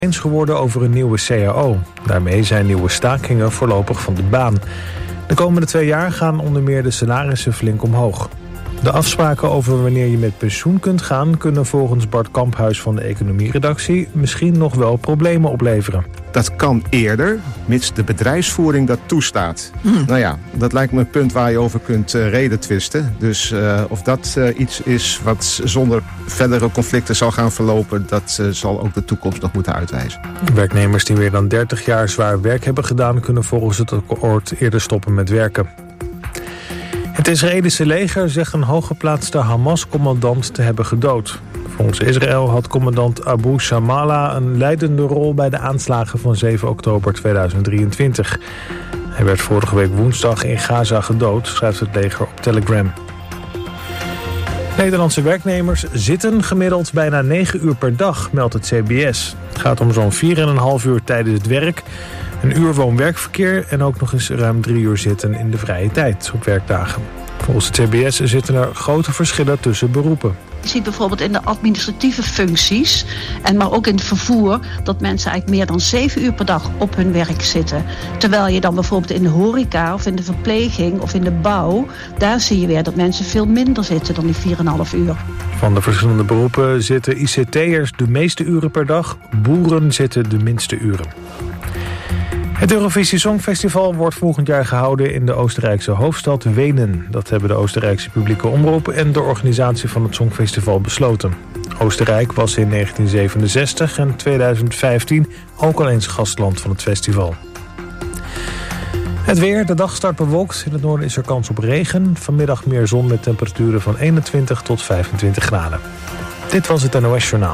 eens geworden over een nieuwe CAO. Daarmee zijn nieuwe stakingen voorlopig van de baan. De komende 2 jaar gaan onder meer de salarissen flink omhoog. De afspraken over wanneer je met pensioen kunt gaan kunnen volgens Bart Kamphuis van de economieredactie misschien nog wel problemen opleveren. Dat kan eerder, mits de bedrijfsvoering dat toestaat. Nou ja, dat lijkt me een punt waar je over kunt redetwisten. Dus of dat iets is wat zonder verdere conflicten zal gaan verlopen, dat zal ook de toekomst nog moeten uitwijzen. Werknemers die meer dan 30 jaar zwaar werk hebben gedaan kunnen volgens het akkoord eerder stoppen met werken. Het Israëlische leger zegt een hooggeplaatste Hamas-commandant te hebben gedood. Volgens Israël had commandant Abu Shamala een leidende rol bij de aanslagen van 7 oktober 2023. Hij werd vorige week woensdag in Gaza gedood, schrijft het leger op Telegram. Nederlandse werknemers zitten gemiddeld bijna 9 uur per dag, meldt het CBS. Het gaat om zo'n 4,5 uur tijdens het werk, 1 uur woon-werkverkeer en ook nog eens ruim 3 uur zitten in de vrije tijd op werkdagen. Volgens het CBS zitten er grote verschillen tussen beroepen. Je ziet bijvoorbeeld in de administratieve functies, maar ook in het vervoer, dat mensen eigenlijk meer dan 7 uur per dag op hun werk zitten. Terwijl je dan bijvoorbeeld in de horeca of in de verpleging of in de bouw, daar zie je weer dat mensen veel minder zitten dan die 4,5 uur. Van de verschillende beroepen zitten ICT'ers de meeste uren per dag, boeren zitten de minste uren. Het Eurovisie Songfestival wordt volgend jaar gehouden in de Oostenrijkse hoofdstad Wenen. Dat hebben de Oostenrijkse publieke omroep en de organisatie van het Songfestival besloten. Oostenrijk was in 1967 en 2015 ook al eens gastland van het festival. Het weer, de dag start bewolkt. In het noorden is er kans op regen. Vanmiddag meer zon met temperaturen van 21 tot 25 graden. Dit was het NOS Journaal.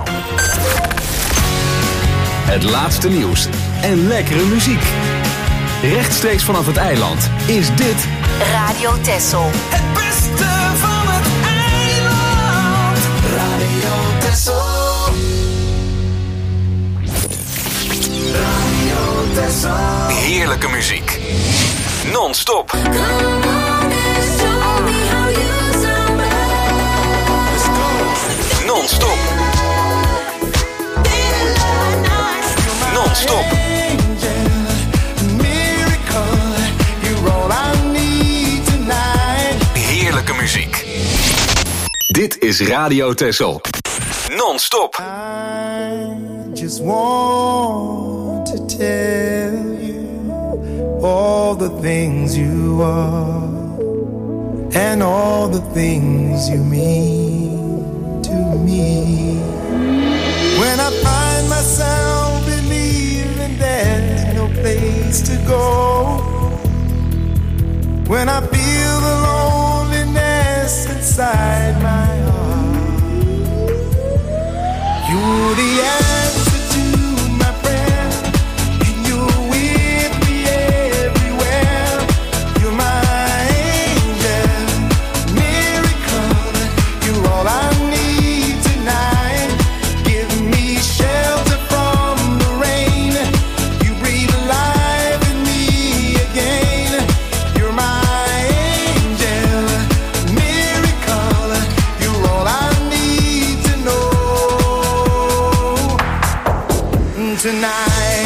Het laatste nieuws en lekkere muziek. Rechtstreeks vanaf het eiland is dit Radio Texel. Het beste van het eiland. Radio Texel. Radio Texel. heerlijke muziek. Non-stop. Non-stop. Non-stop. Heerlijke muziek. Dit is Radio Texel. Non-stop. I just want to tell you all the things you are and all the things you mean to me. When I find myself believing there's no place to go, when I feel the loneliness inside my heart, you're the answer to my prayer, and you're with me everywhere. You're my angel, miracle. You're all I need tonight. Give me shelter from the rain. You breathe life in me again. You're my angel, miracle. You're all I need to know tonight.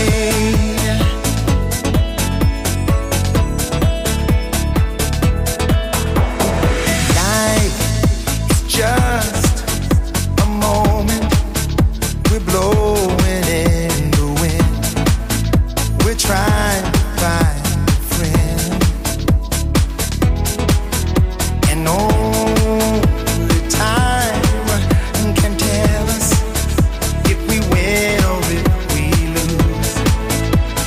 Life is just a moment. We're blowing in the wind. We're trying to find a friend, and only time can tell us if we win or if we lose.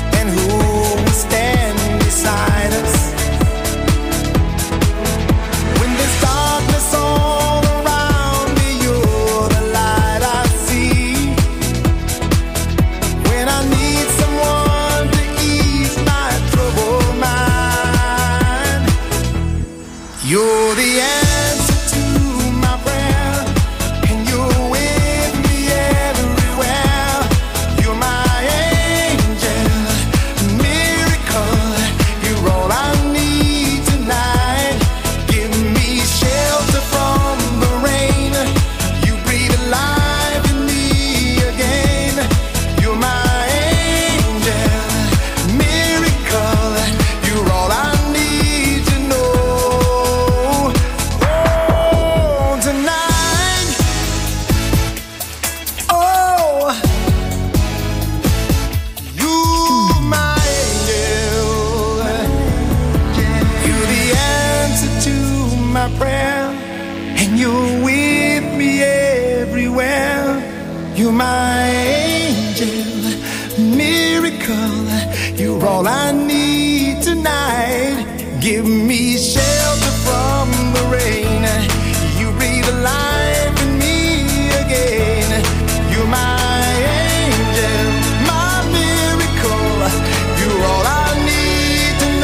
You're all I need tonight. Give me shelter from the rain. You breathe life in me again. You're my angel, my miracle. You're all I need to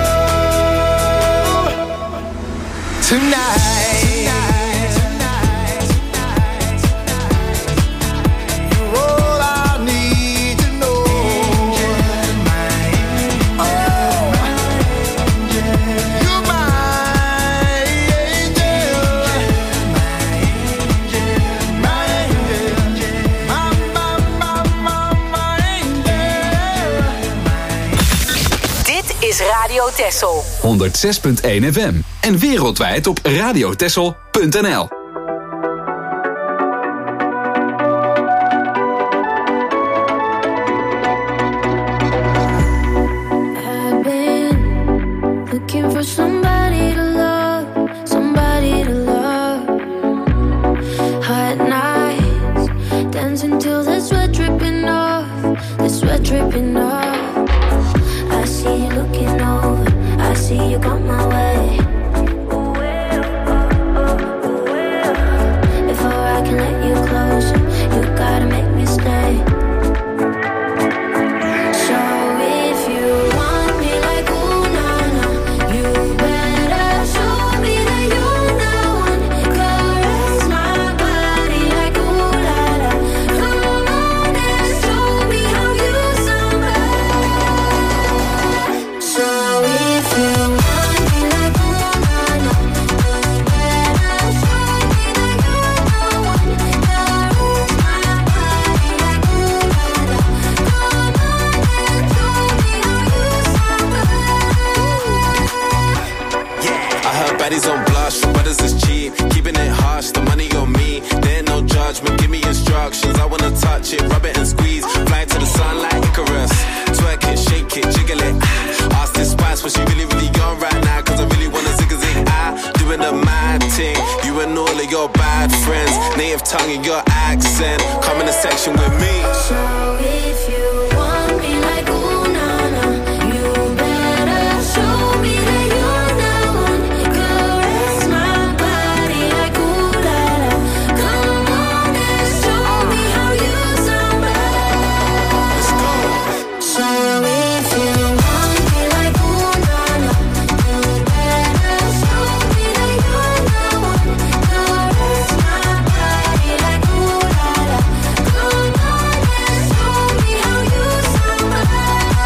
know tonight. Radio Texel 106.1 FM en wereldwijd op radiotexel.nl. I've been looking for somebody to love, somebody to love. Hot nights, dancing till the sweat dripping off, the sweat dripping off. I see you looking over, I see you come my way. Before I can let you closer, you gotta make me stay. So if you want me like ooh na na, you better show me that you're the one. Caress my body like ooh la la. Come on and show me how you somebody. So if you want me like ooh na na, you better show me that you're the one. Caress my body like ooh la la. Come on and show me how you somebody. I heard baddies on blush, brothers is cheap, keeping it harsh, the money on me, there ain't no judgment, give me instructions, I wanna touch it, rub it and squeeze, fly to the sun like Icarus, twerk it, shake it, jiggle it, ask this spice, what she really, really on right now, cause I really wanna zig-a-zig, doing the mad thing, you and all of your bad friends, native tongue and your accent, come in the section with me. So if you want me like ooh na na, you better show me that you're the one. Caress my body like ooh la la. Come on and show me how you somebody. Let's go. So if you want me like ooh na na, you better show me that you're the one. Caress my body like ooh la la. Come on and show me how you somebody.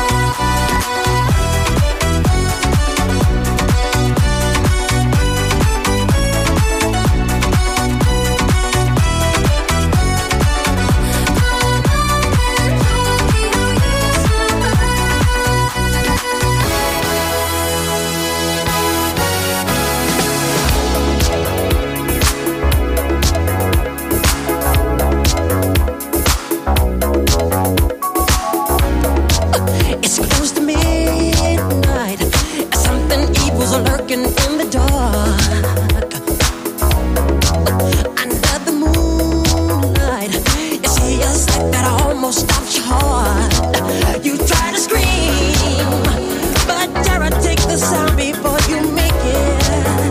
It's close to midnight. Something evil's lurking in the dark. Under the moonlight, you see a sight that almost stops your heart. You try to scream, but terror takes the sound before you make it.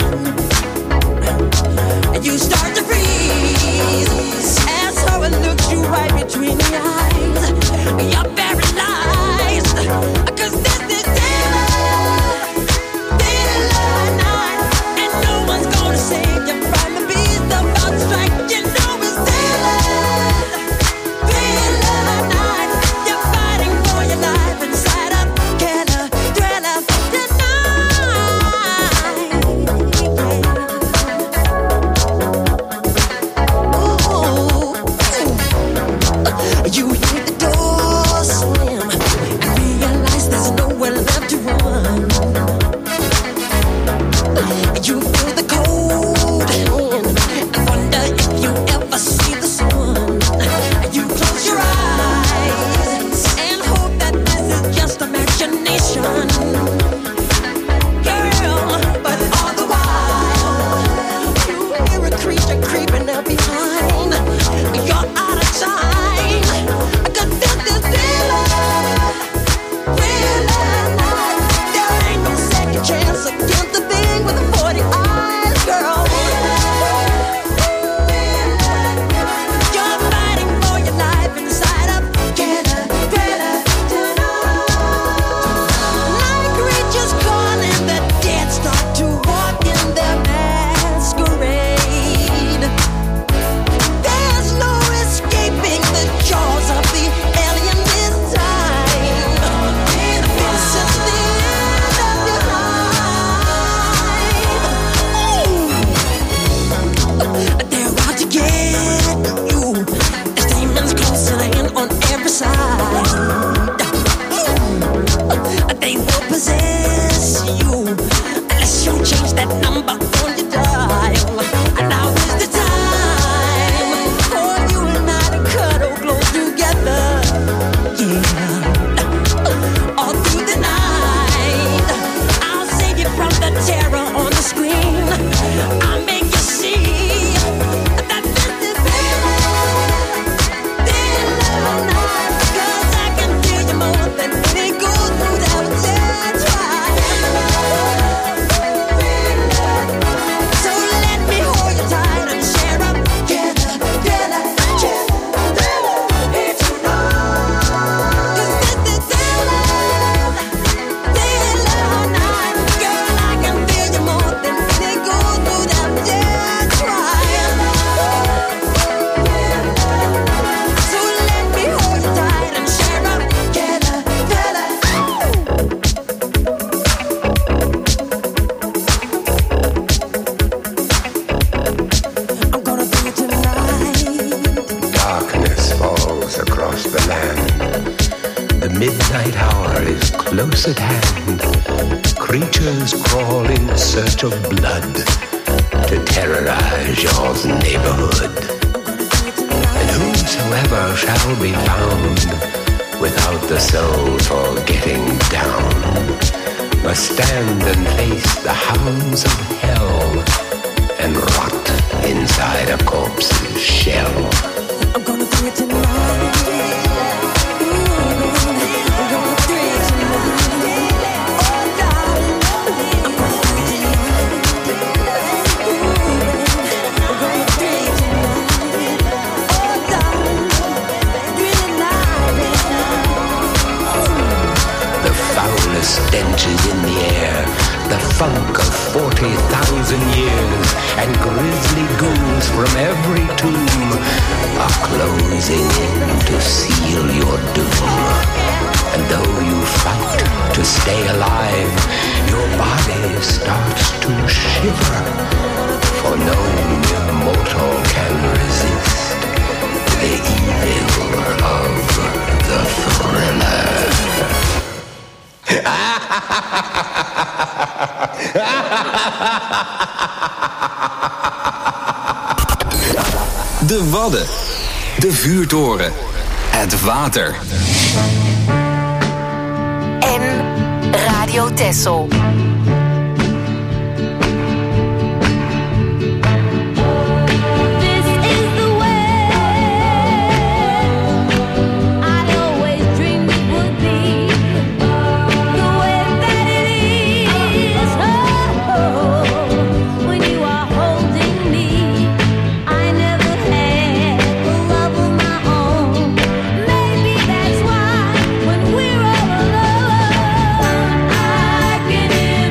And you start to freeze as someone looks you right between the eyes. You're paralyzed, 'cause this is daylight night, and no one's gonna save you from the beast about to strike. You know it's daylight night. midnight hour is close at hand. Creatures crawl in search of blood to terrorize your neighborhood. And whosoever shall be found without the soul for getting down must stand and face the hounds of hell and rot inside a corpse's shell. I'm gonna bring it tonight. Stench is in the air, the funk of 40,000 years, and grisly ghouls from every tomb are closing in to seal your doom. And though you fight to stay alive, your body starts to shiver, for no mere mortal can resist the evil of the thriller. De Wadden, de vuurtoren, het water. En Radio Texel. Can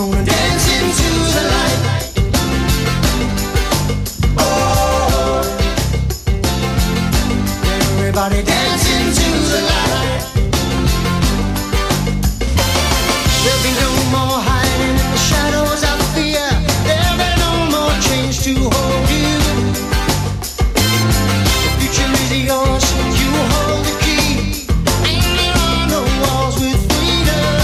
on and dance into the light. Oh, everybody dance into the light. There'll be no more hiding in the shadows of fear. There'll be no more chains to hold you. The future is yours, you hold the key. Ain't there are no walls with freedom.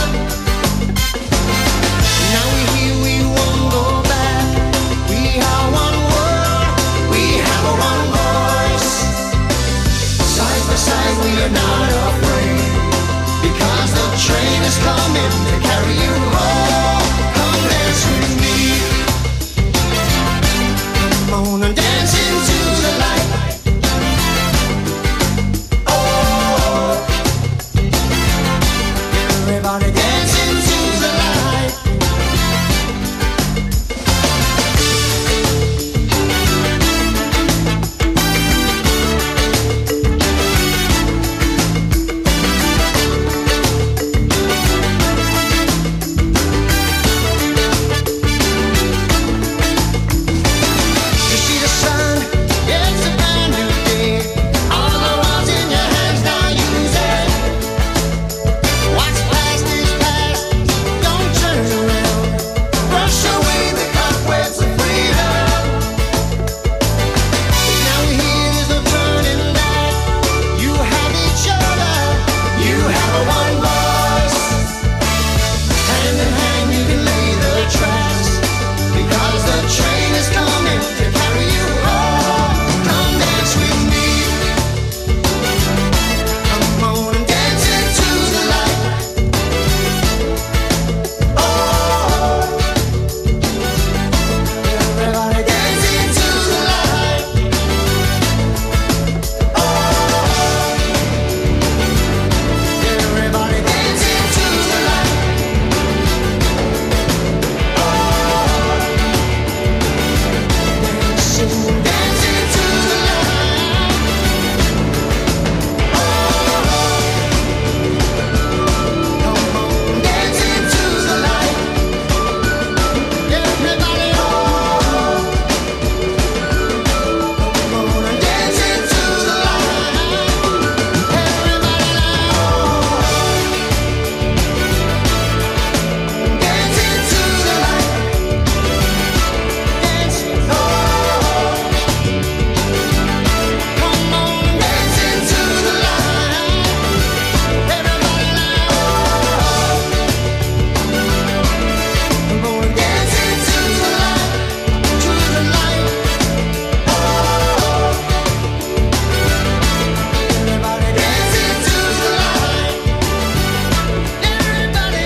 Now we're here, we won't go back. We are one world, we have a one voice. Side by side we are not afraid, because the train is coming to carry you home. Come dance with me. Come on and dance into the light. Oh, everybody dance into the light. You see the sun, it's a brand new day. All the world's in your hands, now use it. What's past is past, don't turn around. Brush away the cobwebs of freedom. Now we're here, there's no turning back. You have each other, you have a one voice. Hand in hand you can lay the tracks, because the train is coming to carry you home. Come dance with me. Come on and dance into the light. Oh, everybody dance into the light. Oh, everybody dance into the light. Dance into the light. Come on, dance into the light. Everybody, come on and dance into the light. Everybody, dance into the light. Dance, come on, dance into the light. Everybody, come on, dance into the light, to the light. Everybody dance into the light. Everybody,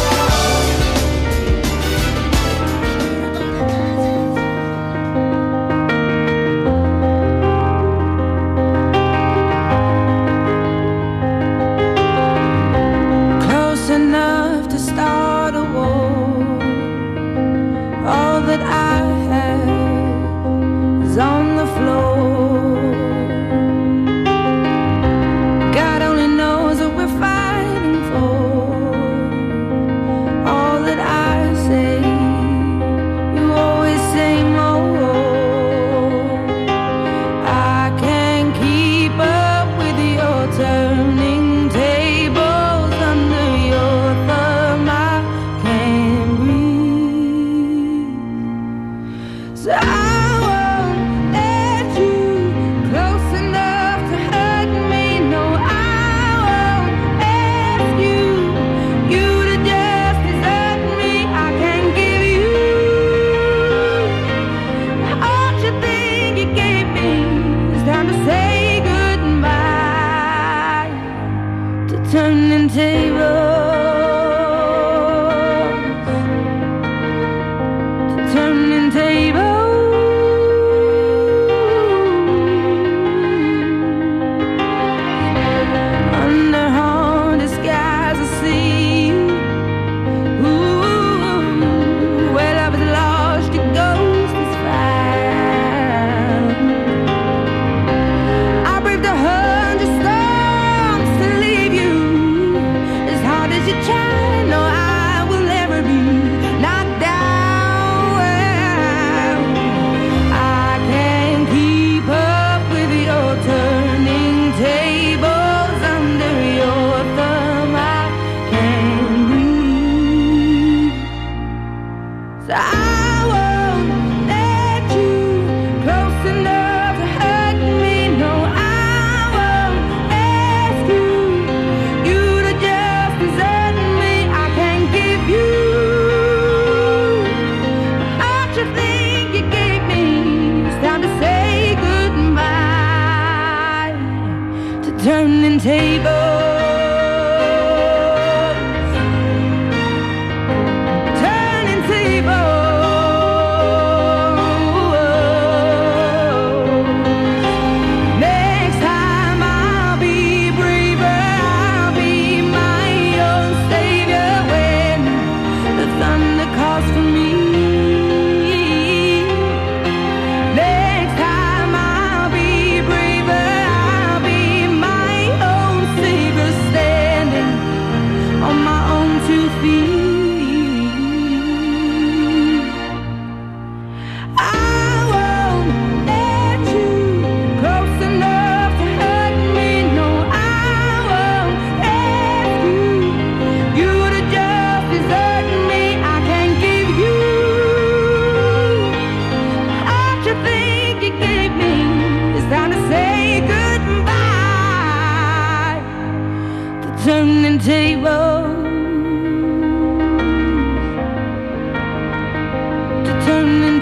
Close enough to start a war. All that I have is on the floor. God only knows what we're fighting for. All that I say, you always say more. I can't keep up with your turning tables under your thumb. I can't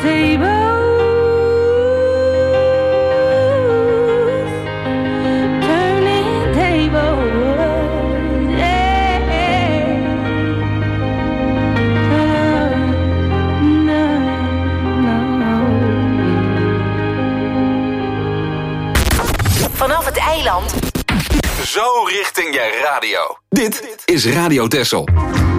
Zo richting je radio. Dit is Radio Texel.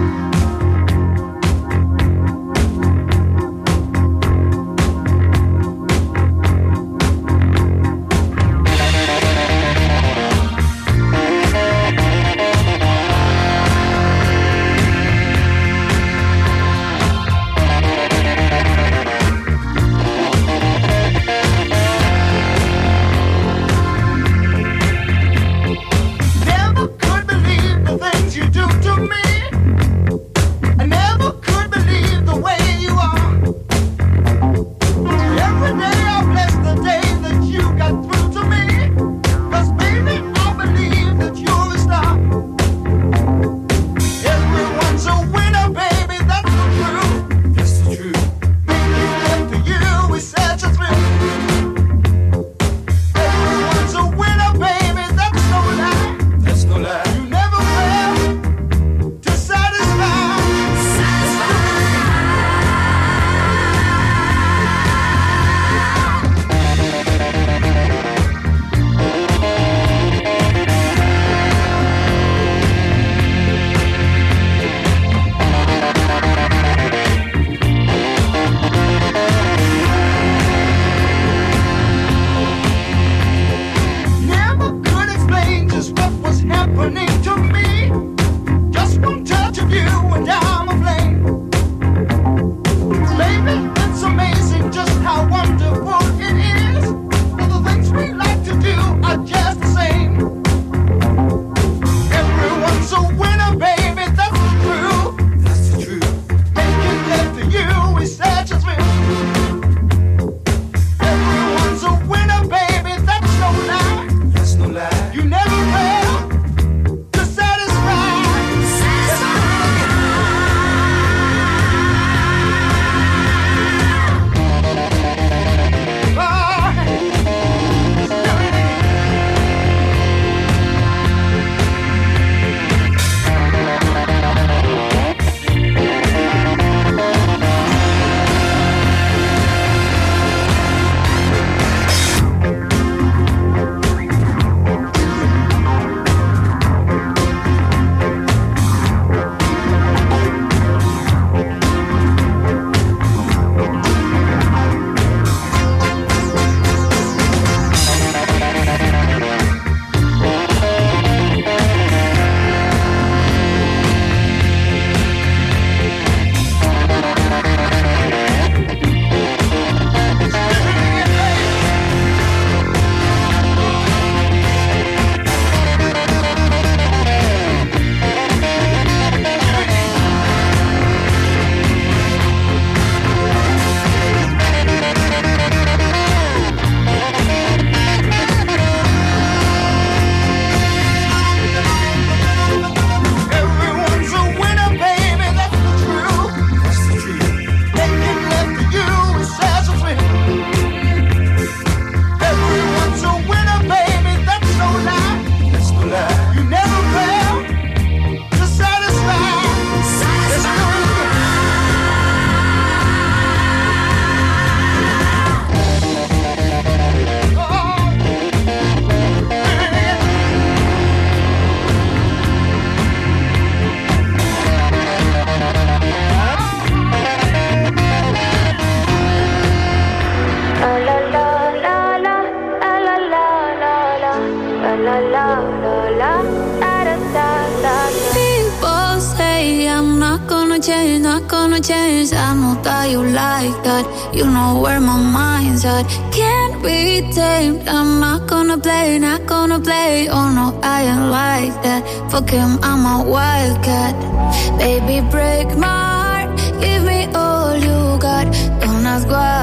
gonna change. I know that you like that. You know where my mind's at. Can't be tamed. I'm not gonna play, not gonna play. Oh no, I ain't like that. Fuck him, I'm a wildcat. Baby, break my heart. Give me all you got. Don't ask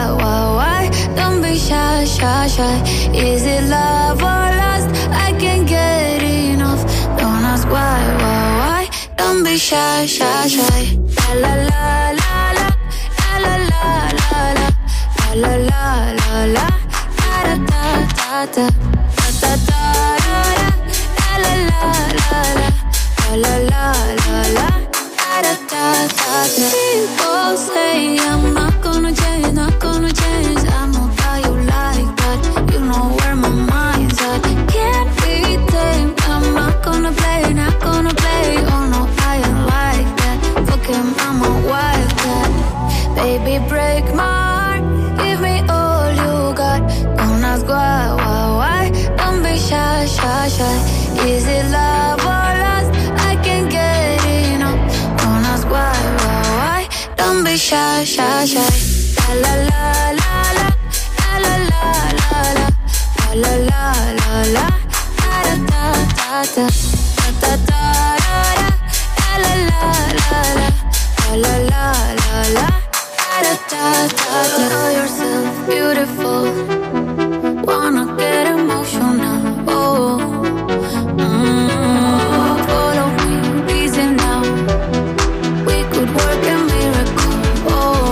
why. Don't be shy, shy, shy. Is it love or lust? I can't get enough. Don't ask why. Don't be shy, shy, shy. La la la la la, la la la la. shy. Is it love or lust? I can't get enough. Don't ask why? Don't be shy, shy, shy. La la la la la la la la la la la la la da da da da da da da la la la la la la la la da da da. Know yourself beautiful. Wanna get emotional. Oh, follow me, reason now. We could work a miracle. Oh,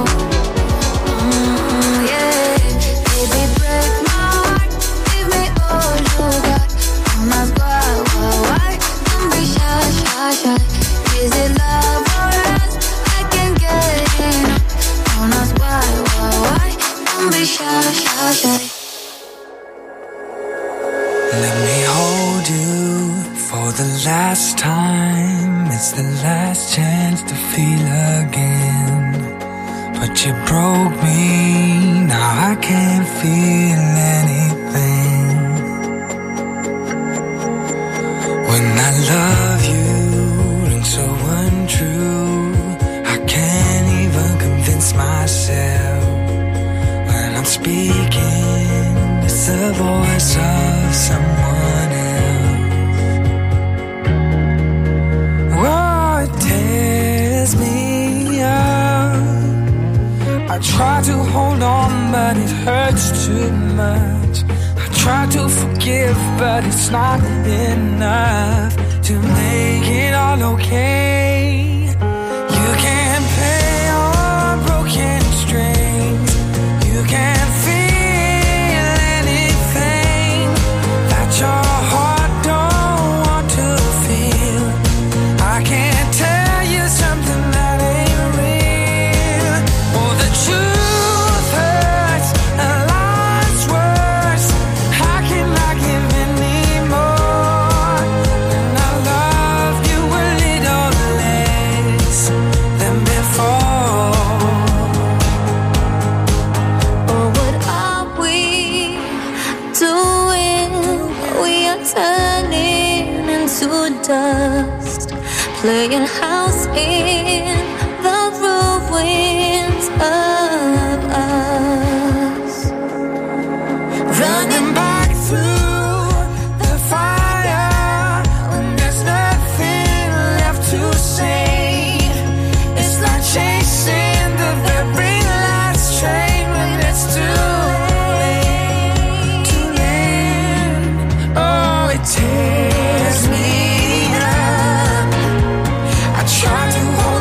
yeah. Baby, break my heart. Give me all you got. Don't ask why? Don't be shy, shy, shy. Is it love or lust? I can't get enough. Don't ask why? Don't be shy, shy, shy. Let me hold you for the last time. It's the last chance to feel again. But you broke me, now I can't feel anything. When I love you and so untrue, I can't even convince myself. When I'm speaking, it's the voice of someone else. Oh, it tears me up. I try to hold on, but it hurts too much. I try to forgive, but it's not enough to make it all okay. You can't play on broken strings. You can't feel anything that your heart don't want to feel. I can't tell you something that ain't real. Oh, the truth hurts and lies worse. How can I give any more when I love you a little less than before? Or what are we doing? We are turning into dust, playing house in the ruins of us. Running back through the fire when there's nothing left to say. It's like chasing the very last train when it's too late, too late. Oh, it tears me up. I try to hold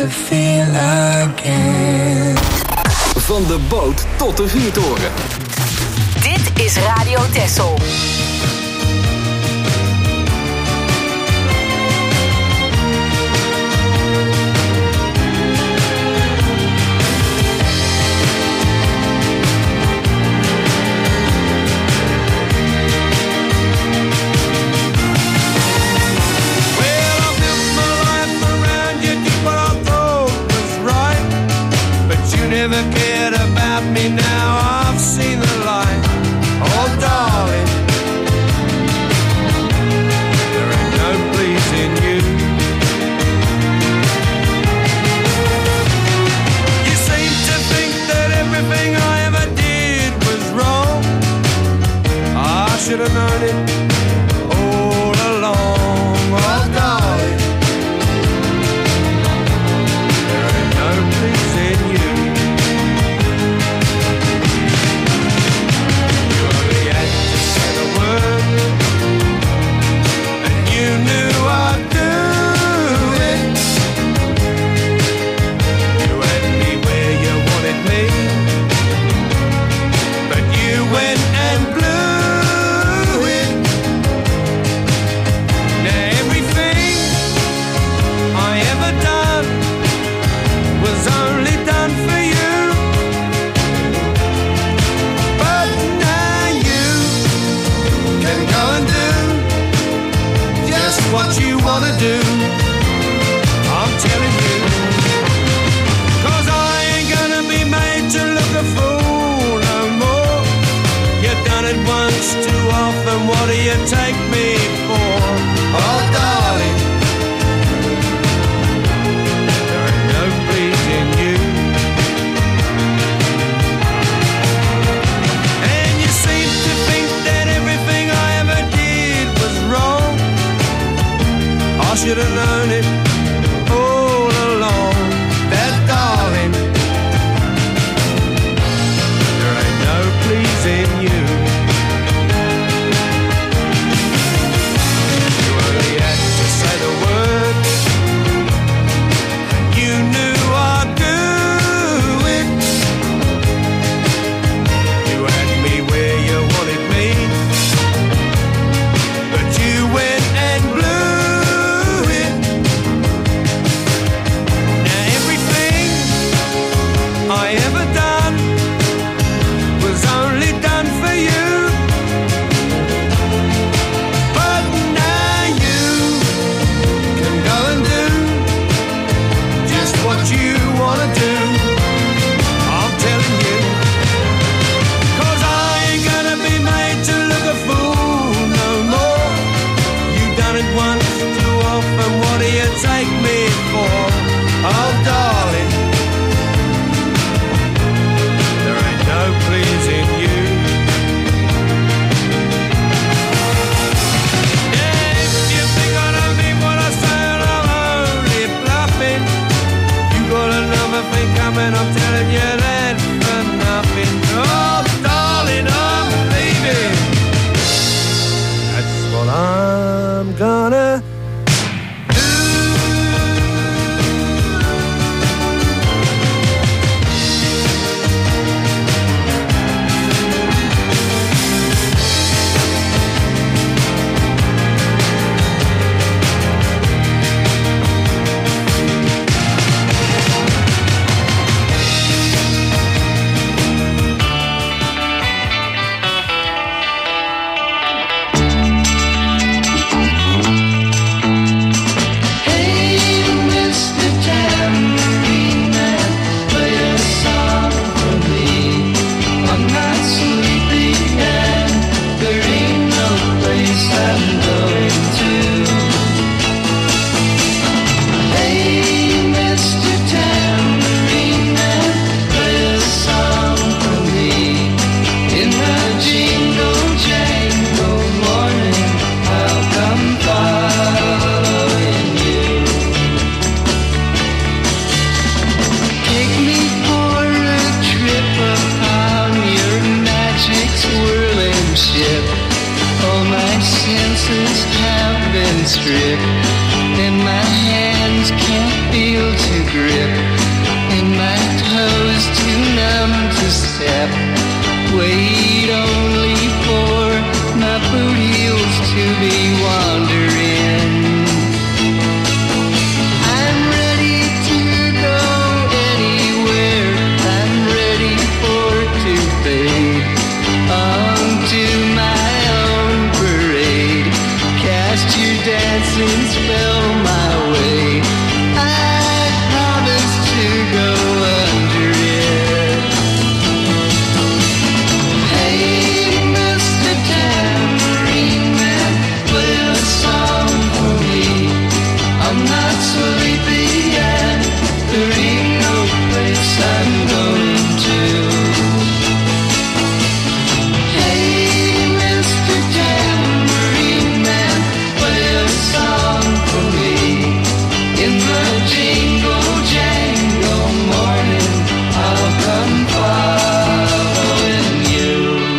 to feel again. Van de boot tot de vuurtoren. Dit is Radio Texel. Never cared about me, now I've seen the light. Oh darling, there ain't no pleasing you. You seem to think that everything I ever did was wrong. I should have known it all along. Oh darling, there ain't no pleasing you. What you wanna do, I'm telling you, 'cause I ain't gonna be made to look a fool no more. You've done it once too often, what do you take me for? Oh darling, there ain't no pleasing you. And you seem to think that everything I ever did was wrong. I should have known it all along, that darling, there ain't no pleasing you. You only had to say the word, and you knew I'd do it. You had me where you wanted me, but you went and blew. I ever done was only done for you, but now you can go and do just what you wanna do. I'm telling you, 'cause I ain't gonna be made to look a fool no more. You've done it once too often, what do you take me for? Oh darling, no pleasing you. Yeah, if you think I don't mean what I say, I'm only bluffing. You got another thing coming, I'm telling you that for nothing. Oh darling, I'm leaving. That's what I'm gonna senses have been stripped. and my hands can't feel to grip, and my toes too numb to step. Wait only for my boot heels to be wandering. I'm ready to go anywhere. I'm ready for to fade onto my own parade. Cast your dancing spell my way. I promise to go under it. Hey, Mr. Tambourine Man, play a song for me. I'm not sleepy yet. There ain't no place I'm going to. Hey, Mr. Tambourine Man, play a song for me. In the jingle jangle morning, I'll come following you.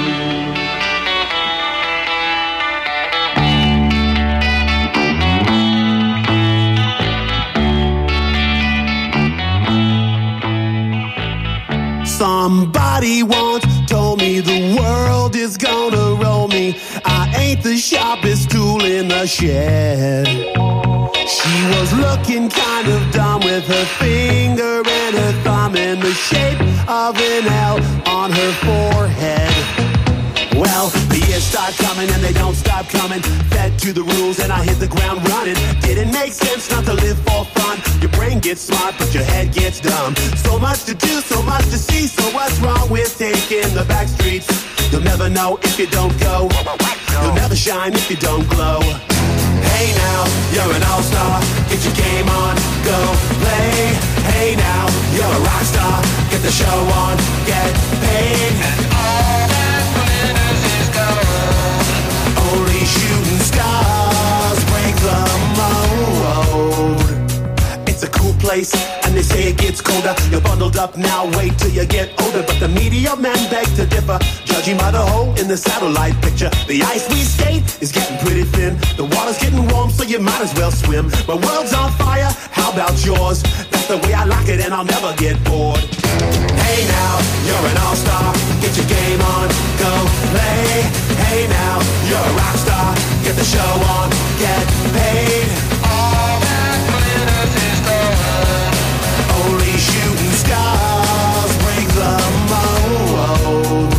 Somebody once told me the world is gonna roll me. I ain't the sharpest tool in the shed. She was looking kind of dumb with her finger and her thumb in the shape of an L on her forehead. Well, the years start coming and they don't stop coming. Fed to the rules and I hit the ground running. Didn't make sense not to live for fun. Your brain gets smart but your head gets dumb. So much to do, so much to see. So what's wrong with taking the back streets? You'll never know if you don't go. You'll never shine if you don't glow. Hey now, you're an all-star. Get your game on, go play. Hey now, you're a rock star. Get the show on, get paid. And all that glitters is gold. Only shooting stars break the mold. It's a cool place, and they say it gets colder. You're bundled up now, wait till you get older. But the media men beg to differ, judging by the hole in the satellite picture. The ice we skate is getting pretty thin. The water's getting warm, so you might as well swim. My world's on fire, how about yours? That's the way I like it, and I'll never get bored. Hey now, you're an all-star. Get your game on, go play. Hey now, you're a rock star. Get the show on, get paid. All that glitters is gold. Only shooting stars break the mold.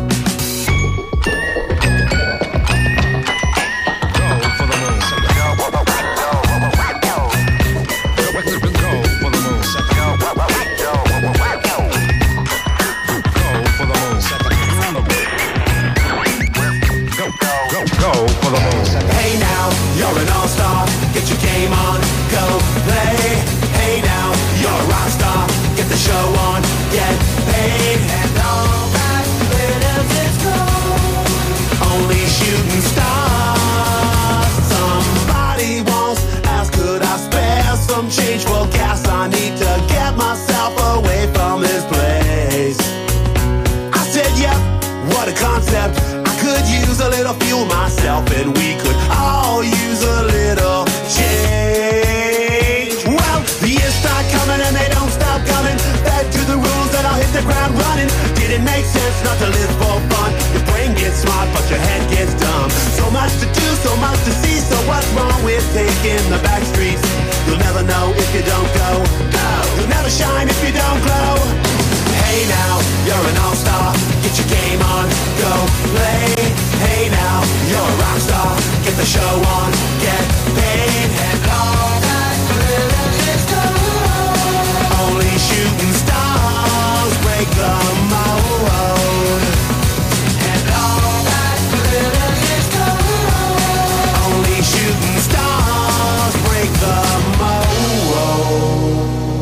Hey now, you're an all-star. Get your game on, go play. Hey now, you're a rock star. Get the show on, get paid. And all that glitters is gold. Only shooting stars. Somebody once asked, could I spare some change for gas? I need to get myself away from this place. I said, yep, what a concept. Could use a little fuel myself, and we could all use a little change. Well, the years start coming and they don't stop coming. Back to the rules that I'll hit the ground running. Didn't make sense not to live for fun. Your brain gets smart, but your head gets dumb. So much to do, so much to see. So what's wrong with taking the back streets? You'll never know if you don't go. No, you'll never shine if you don't glow. Hey now, you're an all-star. Get your game on, go play. Hey now, you're a rock star. Get the show on, get paid. And all that glitters is gold. Only shooting stars break the mold. And all that glitters is gold. Only shooting stars break the mold.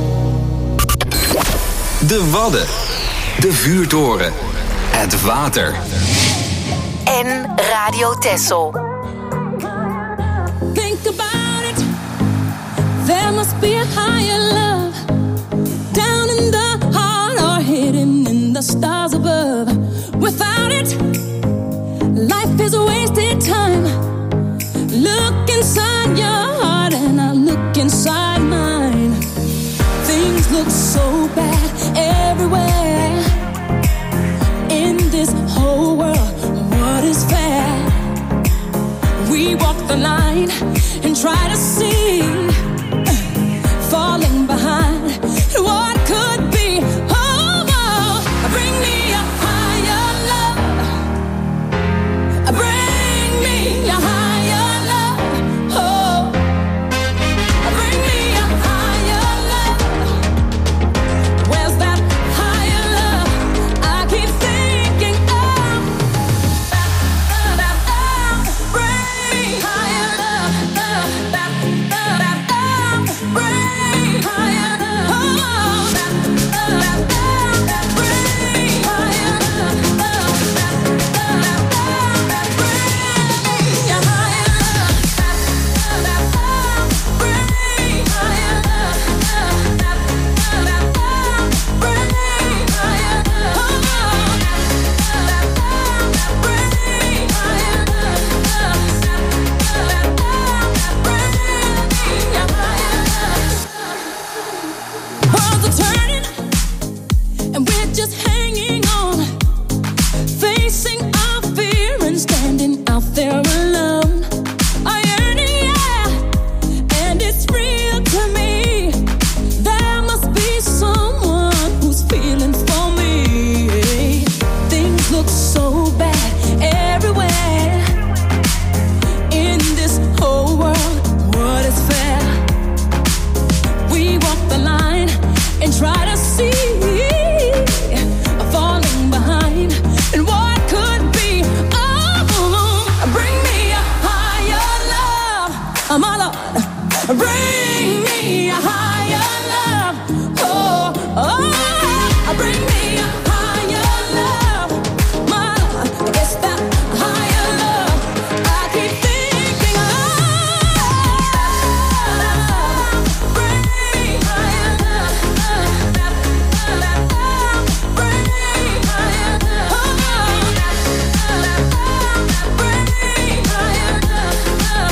De Wadden, de vuurtoren, het water. En Radio Texel. Think about it. There must be a higher love down in the heart or hidden in the stars above. Without it, life is a wasted time. Look inside your heart and I'll bad everywhere. In this whole world, what is fair? We walk the line and try to see, falling behind what could be. Oh, bring me a higher love. Bring me a higher love. Oh, bring me a higher love. Where's that higher love? I keep thinking of. Bring me higher love. Bring higher love. Worlds are turning, and we're just hanging on, facing our fear and standing out there alone. I yearn, yeah, and it's real to me. There must be someone who's feeling for me. Things look so bad everywhere. In this whole world, what is fair? We walk the line and try to see, falling behind and what could be. Oh, bring me a higher love, my Lord. Bring me a higher love. Oh, bring me a higher love, my Lord. It's that higher love I keep thinking of. Bring me higher love. Bring me higher love. Bring me higher love.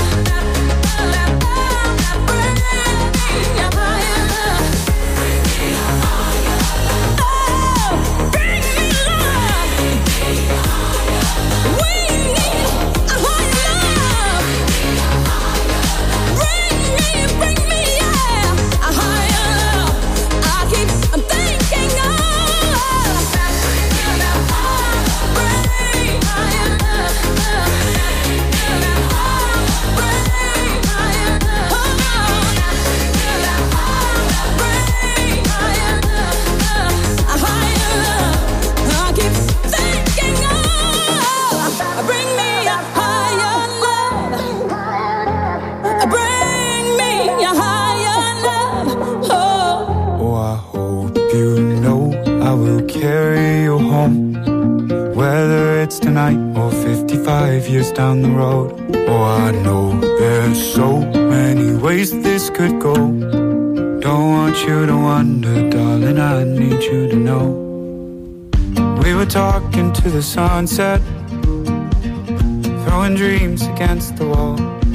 carry you home, whether it's tonight or 55 years down the road. Oh, I know there's so many ways this could go. Don't want you to wonder, darling, I need you to know. We were talking to the sunset, throwing dreams against the wall.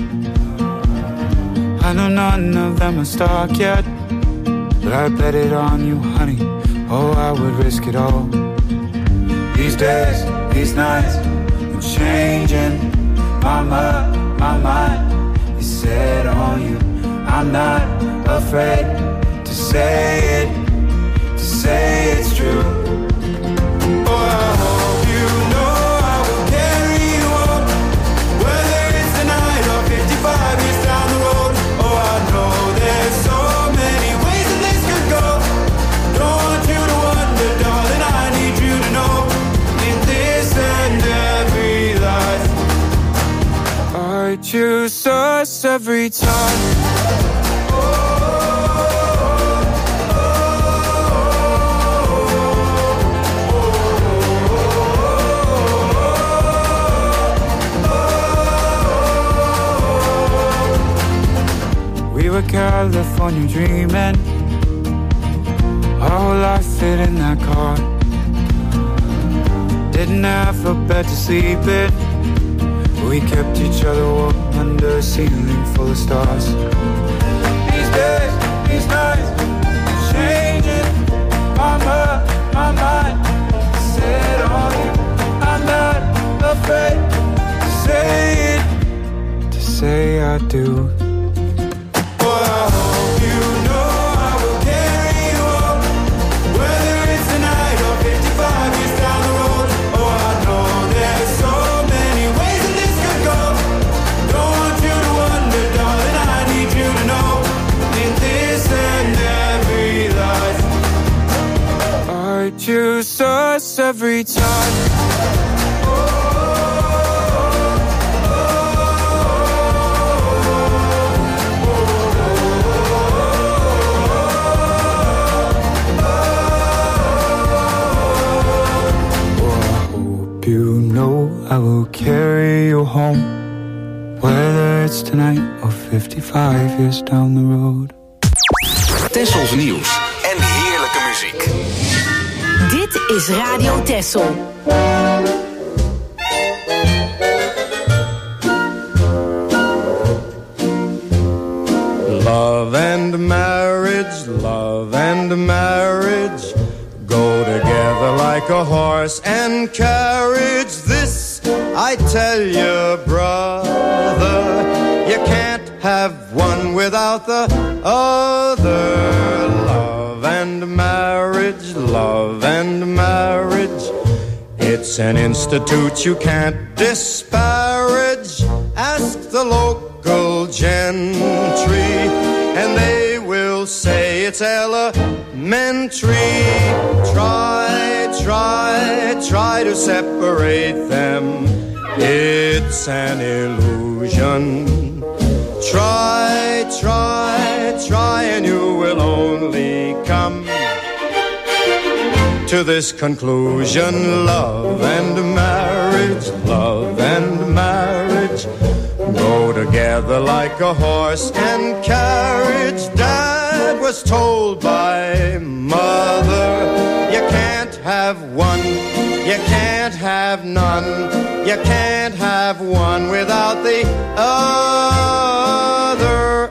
I know none of them are stuck yet, but I bet it on you, honey. Oh, I would risk it all. These days, these nights, I'm changing my mind is set on you. I'm not afraid to say it's true. Oh, I hope you know I will carry you on, whether it's tonight or 55 years down the road. Oh, I know there's so many ways that this could go. Don't want you to wonder, darling, I need you to know. In this and every life, I choose us every time. We were California dreaming, our whole life fit in that car. Didn't have a bed to sleep in, we kept each other warm under a ceiling full of stars. These days, these nights, changing my mind set on you. I'm not afraid to say it, to say I do. Choose us every time. You know I will carry you home, whether it's tonight or 55 years down the road. Tessels nieuws en heerlijke muziek. Dit is Radio Tessel. Love and marriage go together like a horse and carriage. This I tell you, brother, you can't have one without the other. Love and marriage, it's an institute you can't disparage. Ask the local gentry and they will say it's elementary. Try to separate them, it's an illusion. Try and you will only come to this conclusion. Love and marriage go together like a horse and carriage. Dad was told by mother, you can't have one, you can't have none, you can't have one without the other.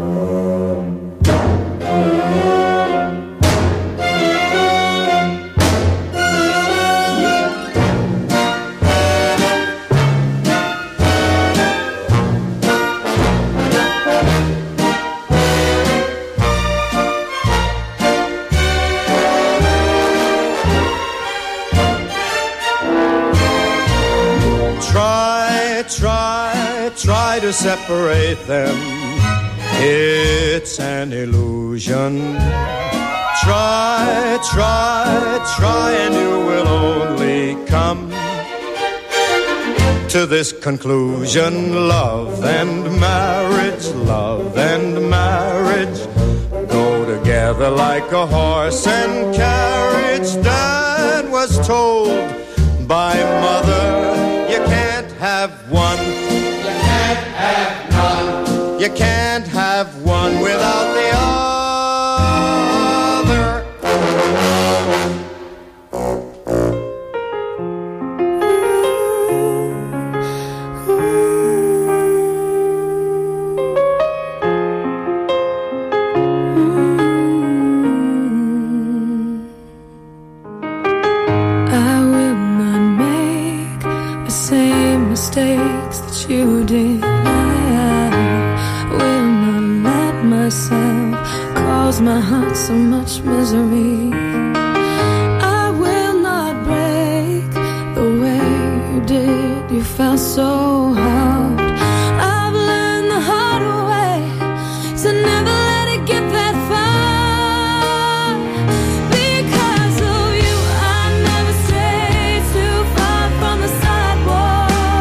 Try to separate them, it's an illusion. Try and you will only come to this conclusion. Love and marriage go together like a horse and carriage. Dad was told by mother, you can't have one, you can't have none, you can't have one without the other. Mistakes that you did, I will not let myself cause my heart so much misery. I will not break the way you did. You felt so hard. I've learned the hard way to never let it get that far. Because of you, I never strayed too far from the sidewalk.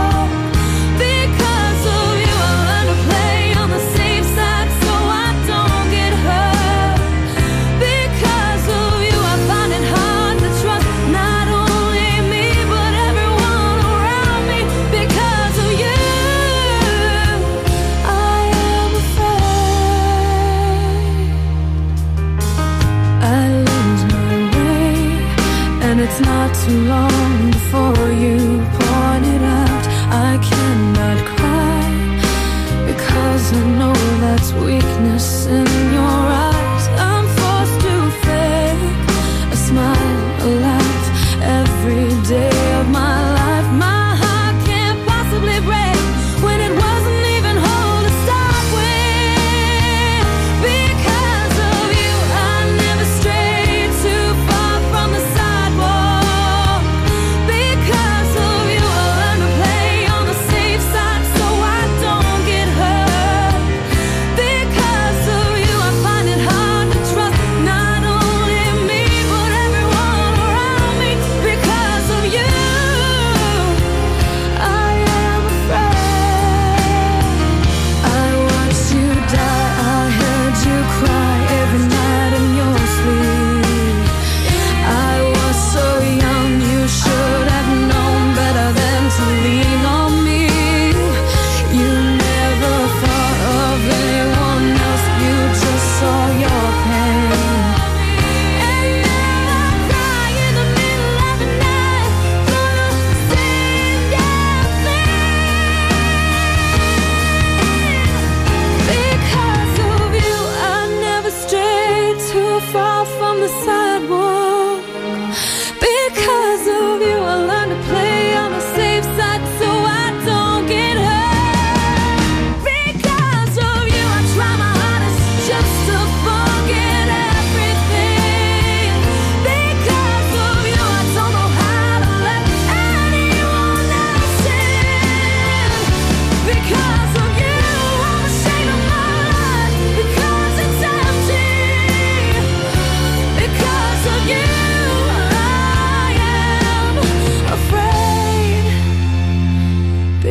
It's not too long before you point it out. I cannot cry because I know that's weakness in your eyes. I'm forced to fake a smile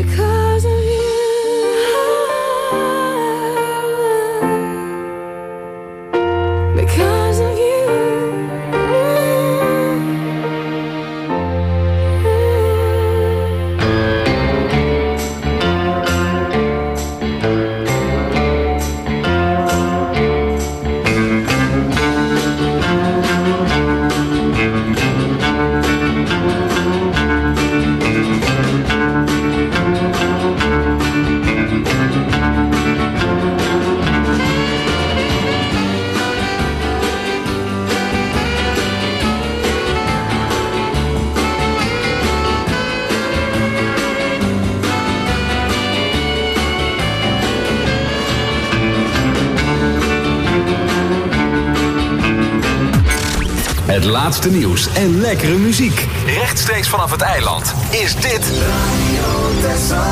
because of you. Because of you. Het laatste nieuws en lekkere muziek. Rechtstreeks vanaf het eiland is dit Radio Texel.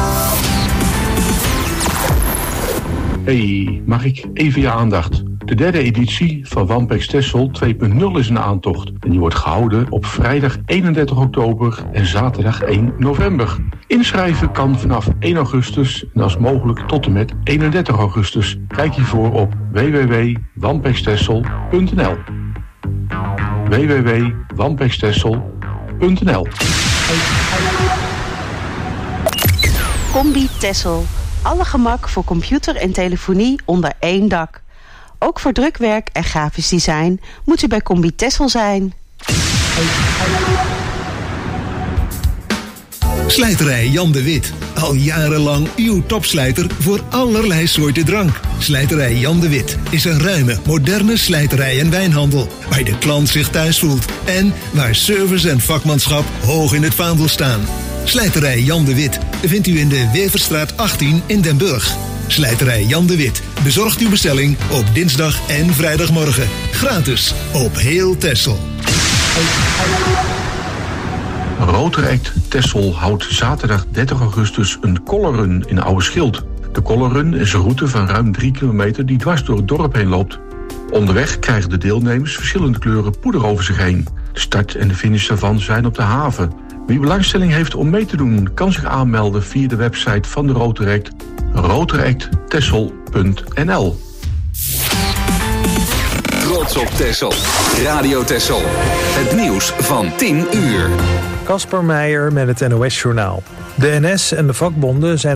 Hey, mag ik even je aandacht? De derde editie van Wampex Texel 2.0 is een aantocht. En die wordt gehouden op vrijdag 31 oktober en zaterdag 1 november. Inschrijven kan vanaf 1 augustus en als mogelijk tot en met 31 augustus. Kijk hiervoor op www.wampextexel.nl www.wampextexel.nl Combi Texel. Alle gemak voor computer en telefonie onder één dak. Ook voor drukwerk en grafisch design moet u bij Combi Texel zijn. Slijterij Jan de Wit. Al jarenlang uw topslijter voor allerlei soorten drank. Slijterij Jan de Wit is een ruime, moderne slijterij en wijnhandel. Waar de klant zich thuis voelt. En waar service en vakmanschap hoog in het vaandel staan. Slijterij Jan de Wit vindt u in de Weverstraat 18 in Den Burg. Slijterij Jan de Wit bezorgt uw bestelling op dinsdag en vrijdagmorgen. Gratis op heel Texel. Rotaract Texel houdt zaterdag 30 augustus een colorrun in Oude Schild. De colorrun is een route van ruim 3 kilometer die dwars door het dorp heen loopt. Onderweg krijgen de deelnemers verschillende kleuren poeder over zich heen. De start en de finish daarvan zijn op de haven. Wie belangstelling heeft om mee te doen, kan zich aanmelden via de website van de Rotaract, rotaracttexel.nl. Trots op Texel. Radio Texel. Het nieuws van 10 uur. Kasper Meijer met het NOS-journaal. De NS en de vakbonden zijn